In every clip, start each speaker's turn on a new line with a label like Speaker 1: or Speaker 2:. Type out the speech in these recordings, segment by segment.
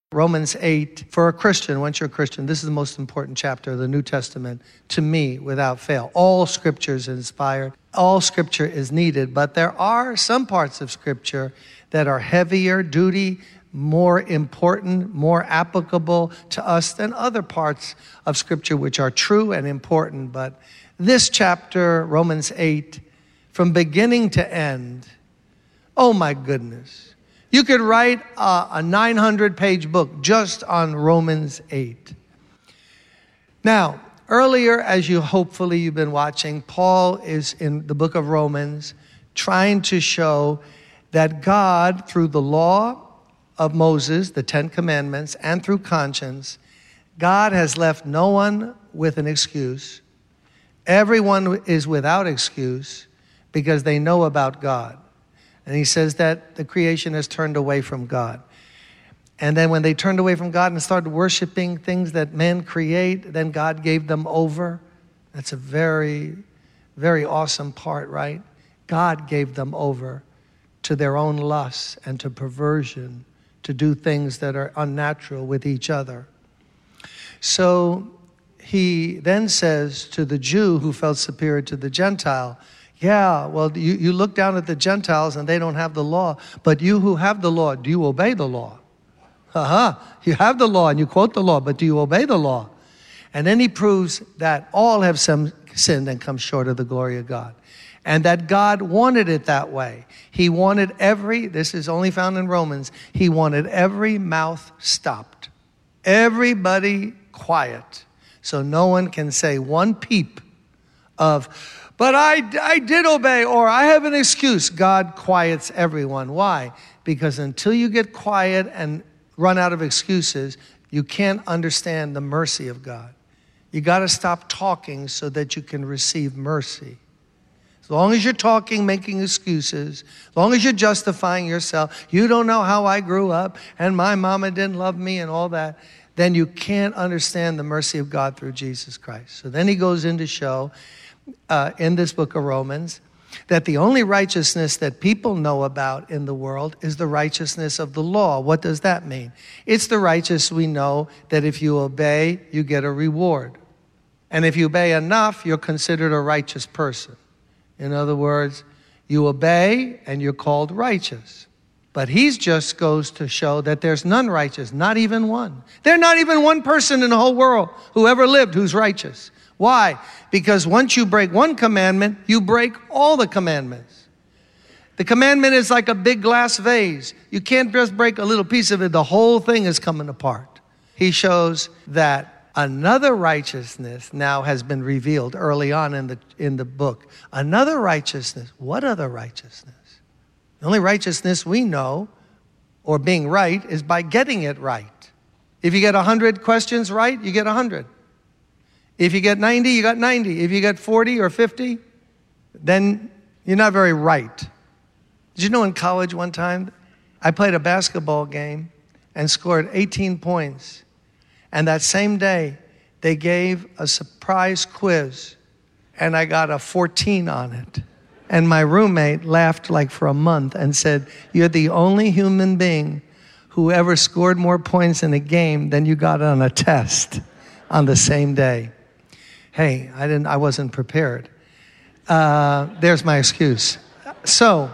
Speaker 1: Romans 8, for a Christian, once you're a Christian, this is the most important chapter of the New Testament to me without fail. All Scripture is inspired. All Scripture is needed, but there are some parts of Scripture that are heavier duty, more important, more applicable to us than other parts of Scripture which are true and important. But this chapter, Romans 8, from beginning to end, oh my goodness. You could write a 900-page book just on Romans 8. Now, earlier, as you've been watching, Paul is in the book of Romans trying to show that God, through the law of Moses, the 10 Commandments, and through conscience, God has left no one with an excuse. Everyone is without excuse because they know about God. And he says that the creation has turned away from God. And then when they turned away from God and started worshiping things that men create, then God gave them over. That's a very, very awesome part, right? God gave them over to their own lusts and to perversion, to do things that are unnatural with each other. So he then says to the Jew who felt superior to the Gentile, yeah, well, you look down at the Gentiles and they don't have the law. But you who have the law, do you obey the law? You have the law and you quote the law, but do you obey the law? And then he proves that all have sinned and come short of the glory of God. And that God wanted it that way. He wanted this is only found in Romans, he wanted every mouth stopped. Everybody quiet. So no one can say one peep of, but I did obey, or I have an excuse. God quiets everyone. Why? Because until you get quiet and run out of excuses, you can't understand the mercy of God. You got to stop talking so that you can receive mercy. As long as you're talking, making excuses, as long as you're justifying yourself, you don't know how I grew up, and my mama didn't love me and all that, then you can't understand the mercy of God through Jesus Christ. So then he goes in to show in this book of Romans that the only righteousness that people know about in the world is the righteousness of the law. What does that mean? It's the righteous we know that if you obey, you get a reward. And if you obey enough, you're considered a righteous person. In other words, you obey and you're called righteous. But he just goes to show that there's none righteous, not even one. There's not even one person in the whole world who ever lived who's righteous. Why? Because once you break one commandment, you break all the commandments. The commandment is like a big glass vase. You can't just break a little piece of it. The whole thing is coming apart. He shows that another righteousness now has been revealed early on in the book. Another righteousness. What other righteousness? The only righteousness we know, or being right, is by getting it right. If you get 100 questions right, you get 100. If you get 90, you got 90. If you get 40 or 50, then you're not very right. Did you know in college one time, I played a basketball game and scored 18 points. And that same day, they gave a surprise quiz, and I got a 14 on it. And my roommate laughed like for a month and said, you're the only human being who ever scored more points in a game than you got on a test on the same day. Hey, I wasn't prepared. There's my excuse. So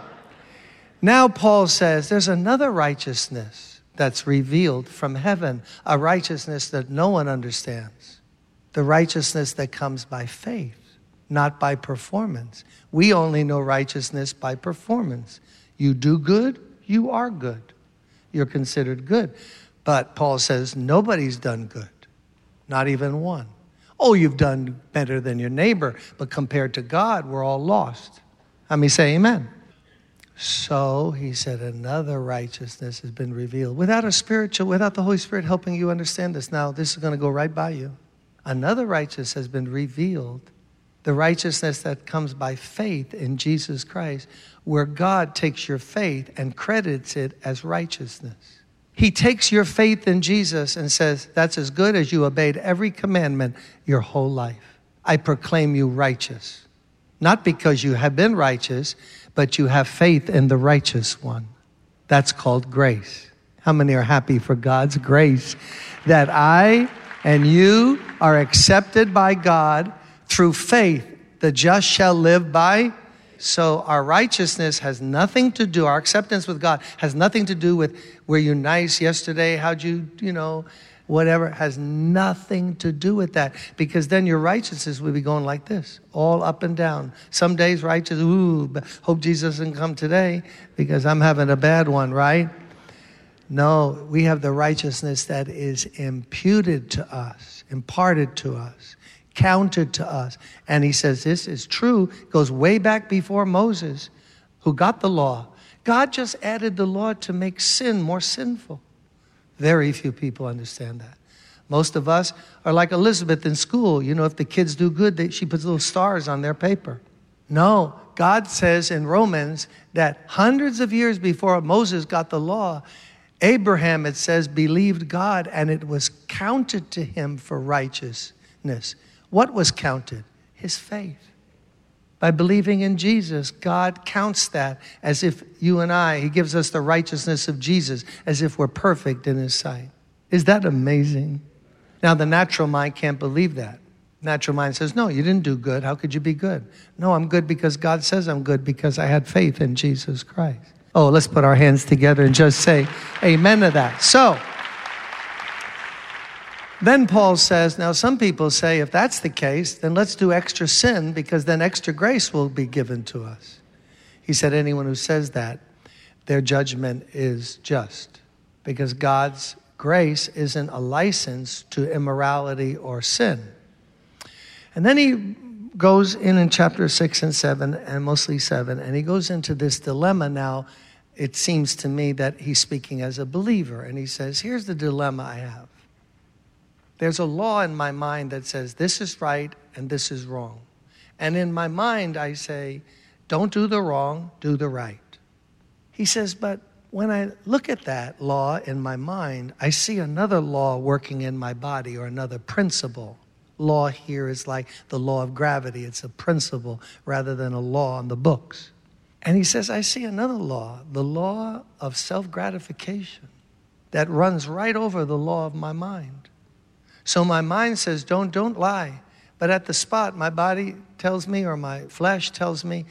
Speaker 1: now Paul says there's another righteousness that's revealed from heaven, a righteousness that no one understands. The righteousness that comes by faith, not by performance. We only know righteousness by performance. You do good, you are good. You're considered good. But Paul says nobody's done good, not even one. Oh, you've done better than your neighbor, but compared to God, we're all lost. Let me say amen. So he said another righteousness has been revealed. Without the Holy Spirit helping you understand this, now this is going to go right by you. Another righteousness has been revealed. The righteousness that comes by faith in Jesus Christ, where God takes your faith and credits it as righteousness. He takes your faith in Jesus and says, that's as good as you obeyed every commandment your whole life. I proclaim you righteous. Not because you have been righteous, but you have faith in the righteous one. That's called grace. How many are happy for God's grace that I and you are accepted by God through faith? The just shall live by. So our righteousness has nothing to do, our acceptance with God has nothing to do with, were you nice yesterday? How'd you, whatever, has nothing to do with that. Because then your righteousness will be going like this, all up and down. Some days righteous, hope Jesus doesn't come today because I'm having a bad one, right? No, we have the righteousness that is imputed to us, imparted to us, counted to us. And he says this is true, goes way back before Moses, who got the law. God just added the law to make sin more sinful. Very few people understand that. Most of us are like Elizabeth in school. If the kids do good, she puts little stars on their paper. No, God says in Romans that hundreds of years before Moses got the law, Abraham, it says, believed God, and it was counted to him for righteousness. What was counted? His faith. By believing in Jesus, God counts that as if you and I, he gives us the righteousness of Jesus, as if we're perfect in his sight. Is that amazing? Now, the natural mind can't believe that. Natural mind says, no, you didn't do good. How could you be good? No, I'm good because God says I'm good because I had faith in Jesus Christ. Oh, let's put our hands together and just say amen to that. So, then Paul says, now some people say, if that's the case, then let's do extra sin because then extra grace will be given to us. He said, anyone who says that, their judgment is just because God's grace isn't a license to immorality or sin. And then he goes in chapter 6 and 7, and mostly 7, and he goes into this dilemma now. It seems to me that he's speaking as a believer, and he says, here's the dilemma I have. There's a law in my mind that says this is right and this is wrong. And in my mind, I say, don't do the wrong, do the right. He says, but when I look at that law in my mind, I see another law working in my body or another principle. Law here is like the law of gravity. It's a principle rather than a law in the books. And he says, I see another law, the law of self-gratification that runs right over the law of my mind. So my mind says, don't lie. But at the spot, my body tells me, or my flesh tells me,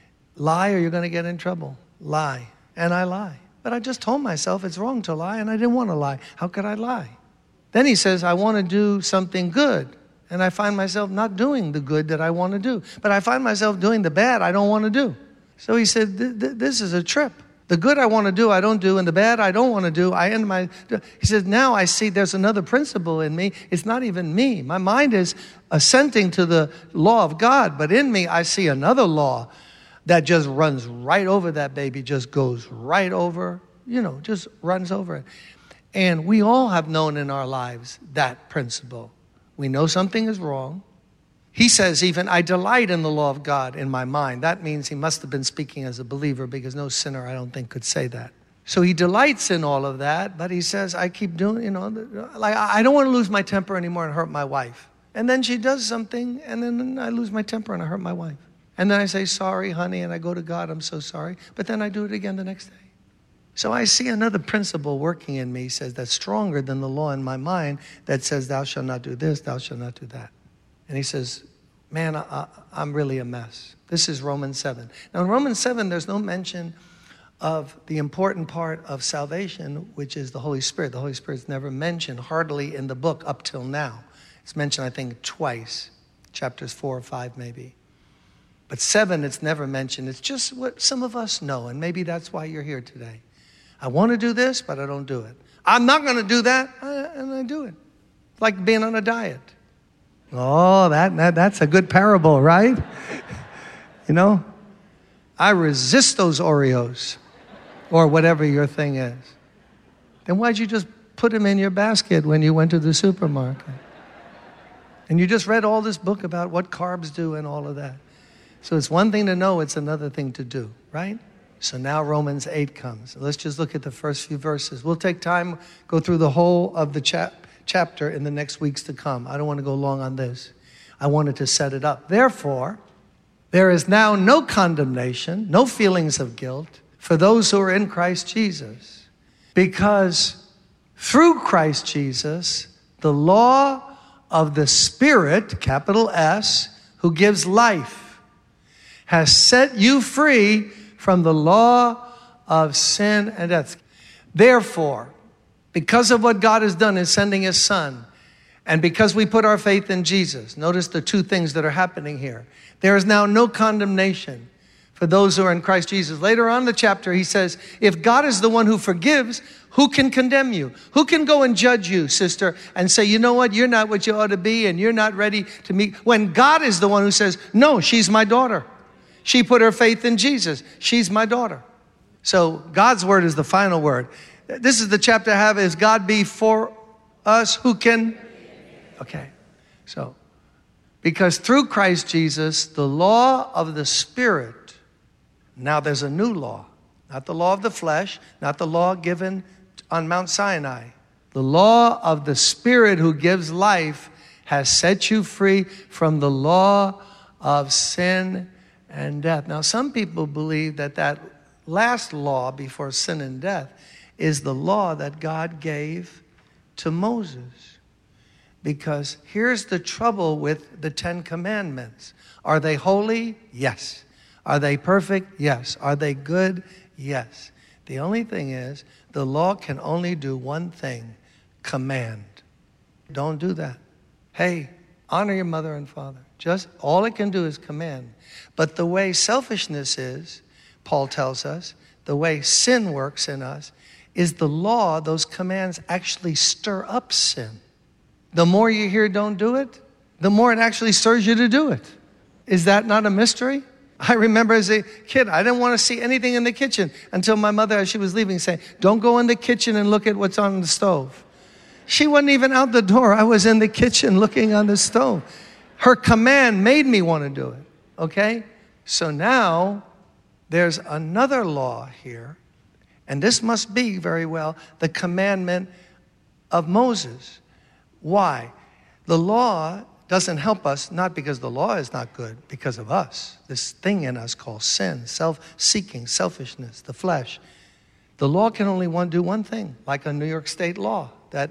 Speaker 1: lie or you're going to get in trouble. Lie. And I lie. But I just told myself it's wrong to lie, and I didn't want to lie. How could I lie? Then he says, I want to do something good. And I find myself not doing the good that I want to do. But I find myself doing the bad I don't want to do. So he said, this is a trip. The good I want to do, I don't do, and the bad I don't want to do, I end my... He says, now I see there's another principle in me. It's not even me. My mind is assenting to the law of God, but in me I see another law that just runs right over that baby, just goes right over, just runs over it. And we all have known in our lives that principle. We know something is wrong. He says even, I delight in the law of God in my mind. That means he must have been speaking as a believer because no sinner, I don't think, could say that. So he delights in all of that, but he says, I keep doing, like I don't want to lose my temper anymore and hurt my wife. And then she does something, and then I lose my temper and I hurt my wife. And then I say, sorry, honey, and I go to God, I'm so sorry. But then I do it again the next day. So I see another principle working in me, he says, that's stronger than the law in my mind that says, thou shalt not do this, thou shalt not do that. And he says, man, I'm really a mess. This is Romans 7. Now in Romans 7, there's no mention of the important part of salvation, which is the Holy Spirit. The Holy Spirit's never mentioned hardly in the book up till now. It's mentioned, I think, twice, chapters 4 or 5 maybe. But 7, it's never mentioned. It's just what some of us know, and maybe that's why you're here today. I want to do this, but I don't do it. I'm not going to do that, and I do it. It's like being on a diet. Oh, that's a good parable, right? I resist those Oreos or whatever your thing is. Then why'd you just put them in your basket when you went to the supermarket? And you just read all this book about what carbs do and all of that. So it's one thing to know, it's another thing to do, right? So now Romans 8 comes. Let's just look at the first few verses. We'll take time, go through the whole of the chapter in the next weeks to come. I don't want to go long on this. I wanted to set it up. Therefore, there is now no condemnation, no feelings of guilt for those who are in Christ Jesus. Because through Christ Jesus, the law of the Spirit, capital S, who gives life, has set you free from the law of sin and death. Therefore, because of what God has done in sending his Son, and because we put our faith in Jesus, notice the two things that are happening here. There is now no condemnation for those who are in Christ Jesus. Later on in the chapter, he says, if God is the one who forgives, who can condemn you? Who can go and judge you, sister, and say, you know what, you're not what you ought to be, and you're not ready to meet. When God is the one who says, no, she's my daughter. She put her faith in Jesus. She's my daughter. So God's word is the final word. This is the chapter I have, is God be for us, who can? Okay, so because through Christ Jesus, the law of the Spirit, now there's a new law, not the law of the flesh, not the law given on Mount Sinai. The law of the Spirit who gives life has set you free from the law of sin and death. Now, some people believe that that last law before sin and death is the law that God gave to Moses. Because here's the trouble with the Ten Commandments. Are they holy? Yes. Are they perfect? Yes. Are they good? Yes. The only thing is, the law can only do one thing: command. Don't do that. Hey, honor your mother and father. Just all it can do is command. But the way selfishness is, Paul tells us, the way sin works in us, is the law, those commands actually stir up sin. The more you hear don't do it, the more it actually stirs you to do it. Is that not a mystery? I remember as a kid, I didn't want to see anything in the kitchen until my mother, as she was leaving, saying, don't go in the kitchen and look at what's on the stove. She wasn't even out the door. I was in the kitchen looking on the stove. Her command made me want to do it, okay? So now there's another law here, and this must be very well the commandment of Moses. Why? The law doesn't help us, not because the law is not good, because of us. This thing in us called sin, self-seeking, selfishness, the flesh. The law can only do one thing, like a New York State law that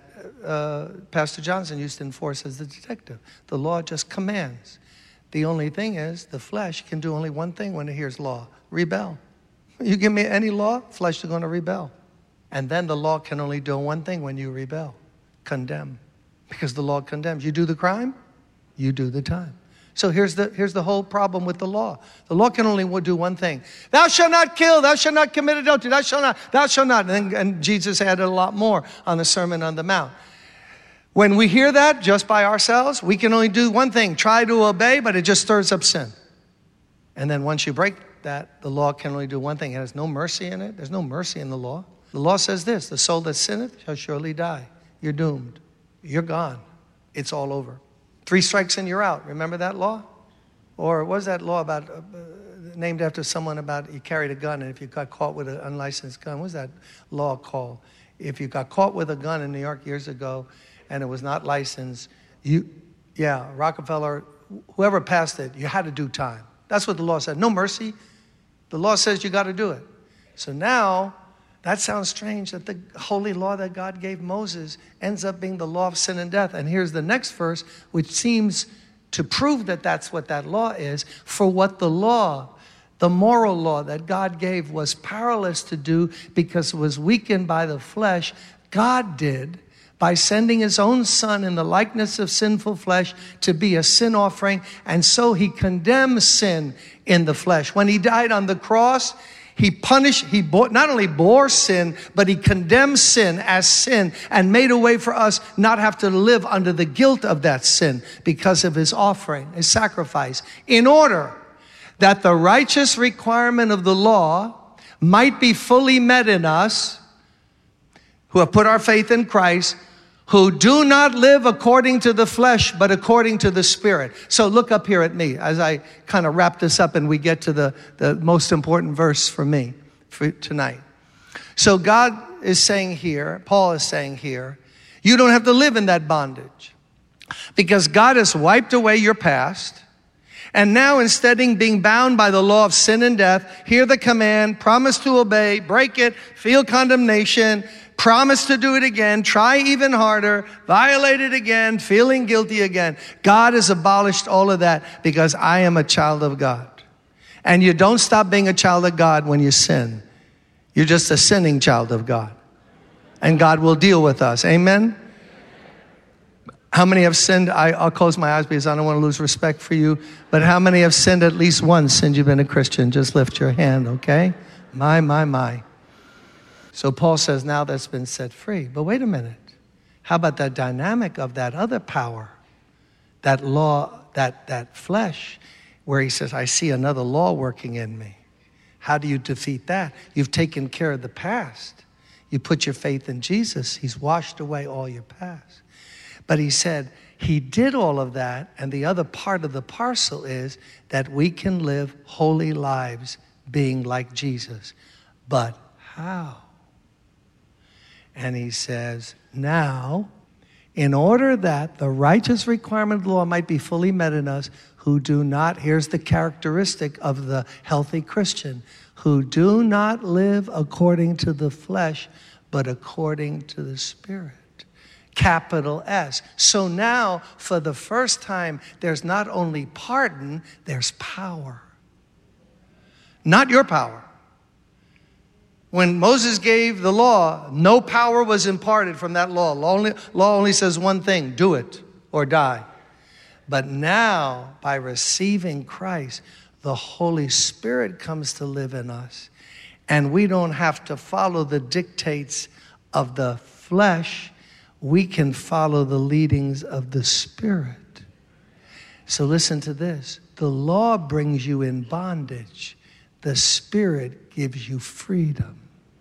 Speaker 1: Pastor Johnson used to enforce as the detective. The law just commands. The only thing is, the flesh can do only one thing when it hears law: rebel. You give me any law, flesh is going to rebel. And then the law can only do one thing when you rebel: condemn. Because the law condemns. You do the crime, you do the time. So here's the whole problem with the law. The law can only do one thing: thou shalt not kill, thou shalt not commit adultery, thou shalt not. And Jesus added a lot more on the Sermon on the Mount. When we hear that just by ourselves, we can only do one thing: try to obey, but it just stirs up sin. And then once you break that, the law can only do one thing. It has no mercy in it. There's no mercy in the law. The law says this: the soul that sinneth shall surely die. You're doomed. You're gone. It's all over. 3 strikes and you're out. Remember that law? Or what was that law about, named after someone about you carried a gun, and if you got caught with an unlicensed gun, what was that law called? If you got caught with a gun in New York years ago and it was not licensed, Rockefeller, whoever passed it, you had to do time. That's what the law said. No mercy. The law says you got to do it. So now, that sounds strange that the holy law that God gave Moses ends up being the law of sin and death. And here's the next verse, which seems to prove that that's what that law is. For what the law, the moral law that God gave, was powerless to do because it was weakened by the flesh, God did by sending his own Son in the likeness of sinful flesh to be a sin offering. And so he condemns sin in the flesh. When he died on the cross, he not only bore sin, but he condemned sin as sin and made a way for us not have to live under the guilt of that sin because of his offering, his sacrifice, in order that the righteous requirement of the law might be fully met in us who have put our faith in Christ, who do not live according to the flesh, but according to the Spirit. So look up here at me as I kind of wrap this up and we get to the most important verse for me for tonight. So God is saying here, Paul is saying here, you don't have to live in that bondage because God has wiped away your past. And now, instead of being bound by the law of sin and death, hear the command, promise to obey, break it, feel condemnation, promise to do it again, try even harder, violate it again, feeling guilty again. God has abolished all of that because I am a child of God. And you don't stop being a child of God when you sin. You're just a sinning child of God. And God will deal with us. Amen? How many have sinned? I'll close my eyes because I don't want to lose respect for you. But how many have sinned at least once since you've been a Christian? Just lift your hand, okay? My. So Paul says, now that's been set free. But wait a minute. How about that dynamic of that other power? That law, that flesh, where he says, I see another law working in me. How do you defeat that? You've taken care of the past. You put your faith in Jesus. He's washed away all your past. But he said, he did all of that, and the other part of the parcel is that we can live holy lives being like Jesus. But how? And he says, now, in order that the righteous requirement of the law might be fully met in us, who do not, here's the characteristic of the healthy Christian, who do not live according to the flesh, but according to the Spirit. Capital S. So now, for the first time, there's not only pardon, there's power. Not your power. When Moses gave the law, no power was imparted from that law. Law only says one thing, do it or die. But now, by receiving Christ, the Holy Spirit comes to live in us. And we don't have to follow the dictates of the flesh. We can follow the leadings of the Spirit. So listen to this. The law brings you in bondage. The Spirit gives you freedom.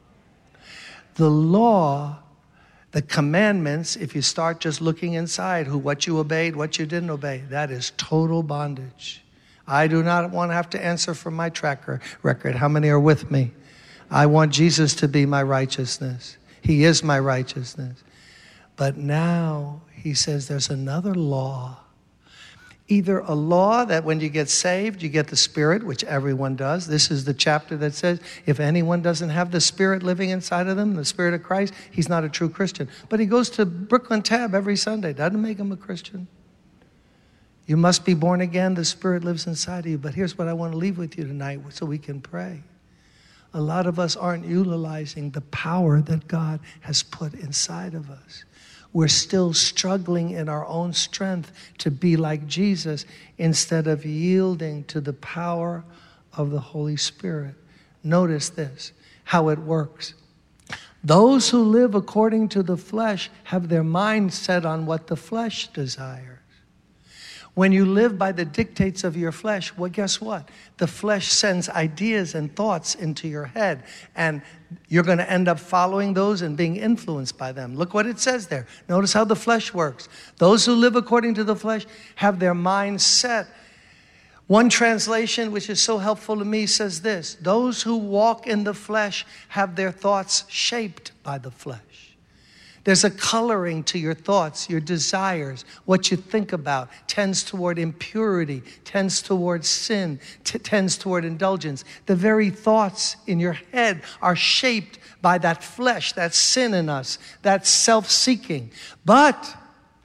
Speaker 1: The law, the commandments, if you start just looking inside, what you obeyed, what you didn't obey, that is total bondage. I do not want to have to answer for my track record. How many are with me? I want Jesus to be my righteousness. He is my righteousness. But now he says there's another law. Either a law that when you get saved, you get the Spirit, which everyone does. This is the chapter that says if anyone doesn't have the Spirit living inside of them, the Spirit of Christ, he's not a true Christian. But he goes to Brooklyn Tab every Sunday. Doesn't make him a Christian. You must be born again. The Spirit lives inside of you. But here's what I want to leave with you tonight so we can pray. A lot of us aren't utilizing the power that God has put inside of us. We're still struggling in our own strength to be like Jesus instead of yielding to the power of the Holy Spirit. Notice this, how it works. Those who live according to the flesh have their mind set on what the flesh desires. When you live by the dictates of your flesh, well, guess what? The flesh sends ideas and thoughts into your head, and you're going to end up following those and being influenced by them. Look what it says there. Notice how the flesh works. Those who live according to the flesh have their mind set. One translation, which is so helpful to me, says this: those who walk in the flesh have their thoughts shaped by the flesh. There's a coloring to your thoughts, your desires. What you think about tends toward impurity, tends toward sin, tends toward indulgence. The very thoughts in your head are shaped by that flesh, that sin in us, that self-seeking. But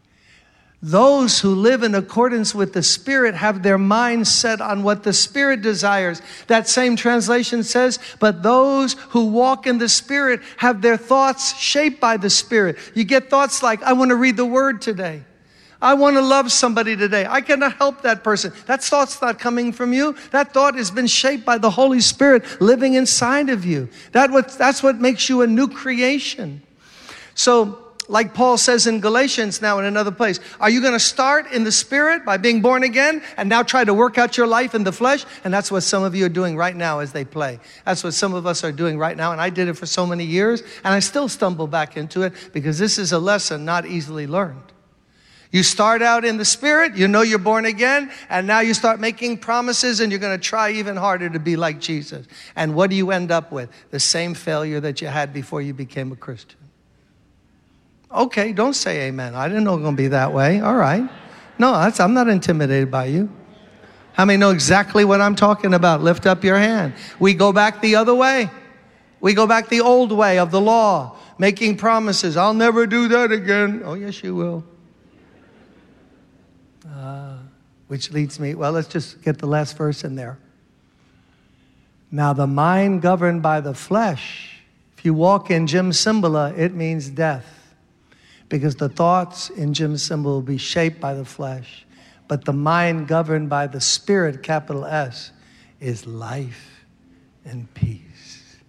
Speaker 1: those who live in accordance with the Spirit have their minds set on what the Spirit desires. That same translation says, but those who walk in the Spirit have their thoughts shaped by the Spirit. You get thoughts like, I want to read the Word today. I want to love somebody today. I cannot help that person. That thought's not coming from you. That thought has been shaped by the Holy Spirit living inside of you. That's what makes you a new creation. So, like Paul says in Galatians now in another place, are you going to start in the Spirit by being born again and now try to work out your life in the flesh? And that's what some of you are doing right now as they play. That's what some of us are doing right now. And I did it for so many years, and I still stumble back into it because this is a lesson not easily learned. You start out in the Spirit, you know you're born again, and now you start making promises and you're going to try even harder to be like Jesus. And what do you end up with? The same failure that you had before you became a Christian. Okay, don't say amen. I didn't know it was going to be that way. All right. No, I'm not intimidated by you. How many know exactly what I'm talking about? Lift up your hand. We go back the other way. We go back the old way of the law. making promises. I'll never do that again. Oh, yes, you will. Which leads me, well, let's just get the last verse in there. Now, the mind governed by the flesh, if you walk in Jim Cymbala, it means death. Because the thoughts in Jim Cymbala will be shaped by the flesh. But the mind governed by the Spirit, capital S, is life and peace.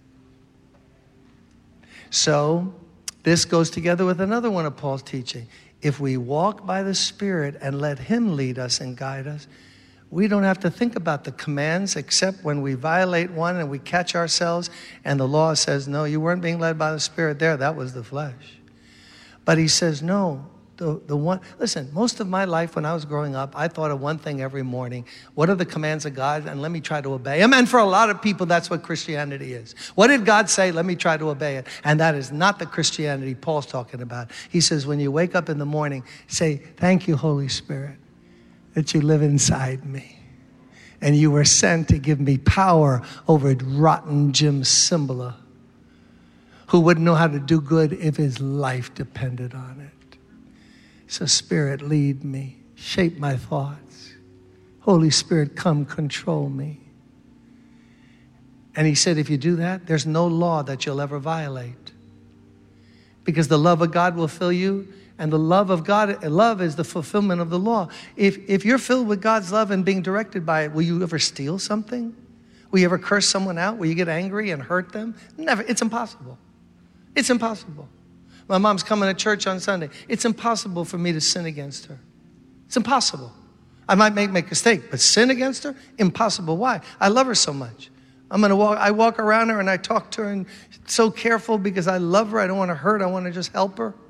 Speaker 1: So, this goes together with another one of Paul's teaching. If we walk by the Spirit and let Him lead us and guide us, we don't have to think about the commands except when we violate one and we catch ourselves and the law says, no, you weren't being led by the Spirit there. That was the flesh. But he says, no, the one, listen, most of my life when I was growing up, I thought of one thing every morning. What are the commands of God? And let me try to obey them. And for a lot of people, that's what Christianity is. What did God say? Let me try to obey it. And that is not the Christianity Paul's talking about. He says, when you wake up in the morning, say, thank you, Holy Spirit, that you live inside me. And you were sent to give me power over rotten Jim Cymbala, who wouldn't know how to do good if his life depended on it. So Spirit, lead me, shape my thoughts. Holy Spirit, come control me. And he said, if you do that, there's no law that you'll ever violate. Because the love of God will fill you, and the love of God, love is the fulfillment of the law. If you're filled with God's love and being directed by it, will you ever steal something? Will you ever curse someone out? Will you get angry and hurt them? Never. It's impossible. It's impossible. My mom's coming to church on Sunday. It's impossible for me to sin against her. It's impossible. I might make a mistake, but sin against her? Impossible. Why? I love her so much. I walk around her and I talk to her and so careful because I love her. I don't want to hurt. I want to just help her.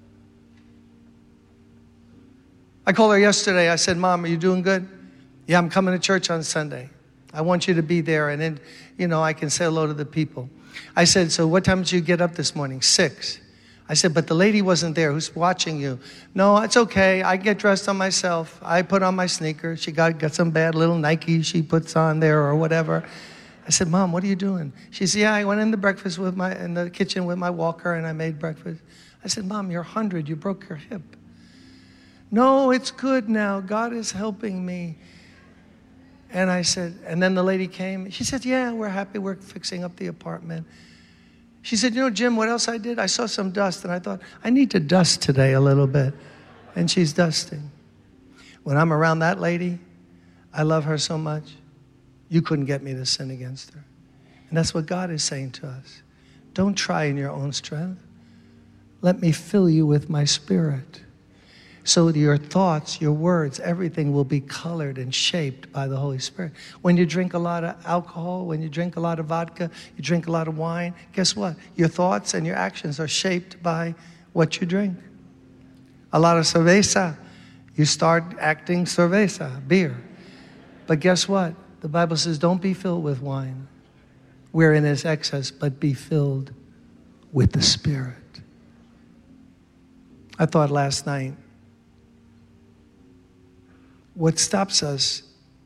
Speaker 1: I called her yesterday. I said, Mom, are you doing good? Yeah, I'm coming to church on Sunday. I want you to be there. And then, I can say hello to the people. I said, so what time did you get up this morning? 6. I said, but the lady wasn't there. Who's watching you? No, it's okay. I get dressed on myself. I put on my sneakers. She got some bad little Nike she puts on there or whatever. I said, Mom, what are you doing? She said, yeah, I went in the kitchen with my walker and I made breakfast. I said, Mom, you're 100. You broke your hip. No, it's good now. God is helping me. And I said, and then the lady came. She said, yeah, we're happy. We're fixing up the apartment. She said, Jim, what else I did? I saw some dust, and I thought, I need to dust today a little bit. And she's dusting. When I'm around that lady, I love her so much, you couldn't get me to sin against her. And that's what God is saying to us. Don't try in your own strength. Let me fill you with my Spirit. So your thoughts, your words, everything will be colored and shaped by the Holy Spirit. When you drink a lot of alcohol, when you drink a lot of vodka, you drink a lot of wine, guess what? Your thoughts and your actions are shaped by what you drink. A lot of cerveza, you start acting cerveza, beer. But guess what? The Bible says, don't be filled with wine, wherein is excess, but be filled with the Spirit. I thought last night, what stops us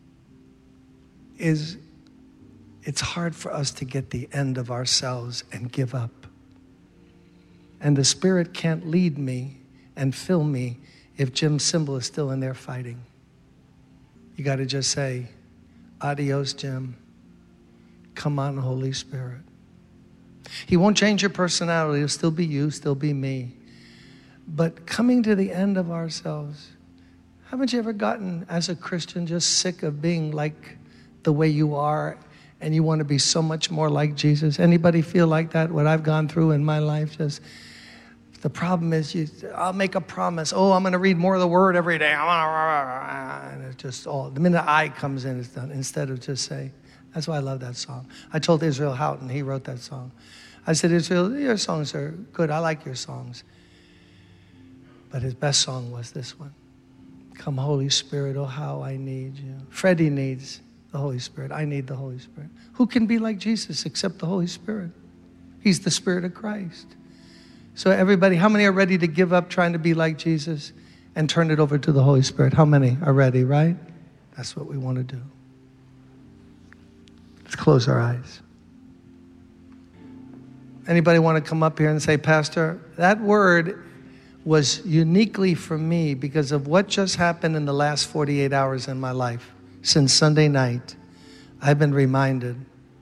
Speaker 1: is it's hard for us to get the end of ourselves and give up. And the Spirit can't lead me and fill me if Jim Cymbala is still in there fighting. You got to just say, adios, Jim. Come on, Holy Spirit. He won't change your personality. He'll still be you, still be me. But coming to the end of ourselves, haven't you ever gotten, as a Christian, just sick of being like the way you are and you want to be so much more like Jesus? Anybody feel like that, what I've gone through in my life? Just the problem is, I'll make a promise. Oh, I'm going to read more of the Word every day. And it's just the minute I comes in, it's done. Instead of just say, that's why I love that song. I told Israel Houghton, he wrote that song. I said, Israel, your songs are good. I like your songs. But his best song was this one. Come, Holy Spirit, oh, how I need you. Freddie needs the Holy Spirit. I need the Holy Spirit. Who can be like Jesus except the Holy Spirit? He's the Spirit of Christ. So everybody, how many are ready to give up trying to be like Jesus and turn it over to the Holy Spirit? How many are ready, right? That's what we want to do. Let's close our eyes. Anybody want to come up here and say, Pastor, that word was uniquely for me because of what just happened in the last 48 hours in my life. Since Sunday night, I've been reminded,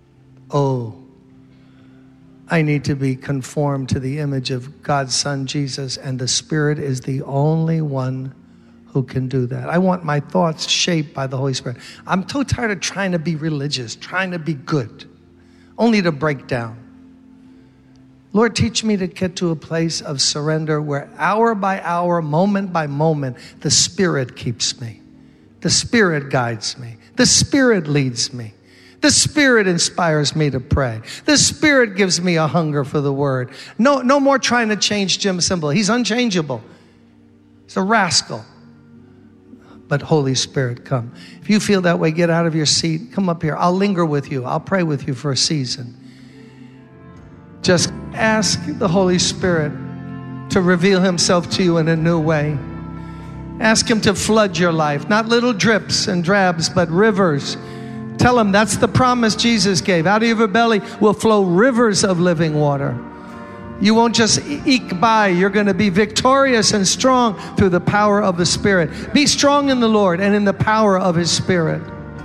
Speaker 1: I need to be conformed to the image of God's Son, Jesus, and the Spirit is the only one who can do that. I want my thoughts shaped by the Holy Spirit. I'm so tired of trying to be religious, trying to be good, only to break down. Lord, teach me to get to a place of surrender where hour by hour, moment by moment, the Spirit keeps me. The Spirit guides me. The Spirit leads me. The Spirit inspires me to pray. The Spirit gives me a hunger for the Word. No more trying to change Jim Cymbala. He's unchangeable. He's a rascal. But Holy Spirit, come. If you feel that way, get out of your seat. Come up here. I'll linger with you. I'll pray with you for a season. Just ask the Holy Spirit to reveal himself to you in a new way. Ask him to flood your life, not little drips and drabs, but rivers. Tell him that's the promise Jesus gave. Out of your belly will flow rivers of living water. You won't just eke by. You're going to be victorious and strong through the power of the Spirit. Be strong in the Lord and in the power of his Spirit.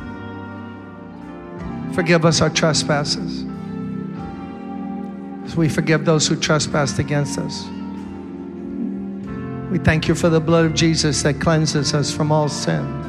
Speaker 1: Forgive us our trespasses, as we forgive those who trespassed against us. We thank you for the blood of Jesus that cleanses us from all sin.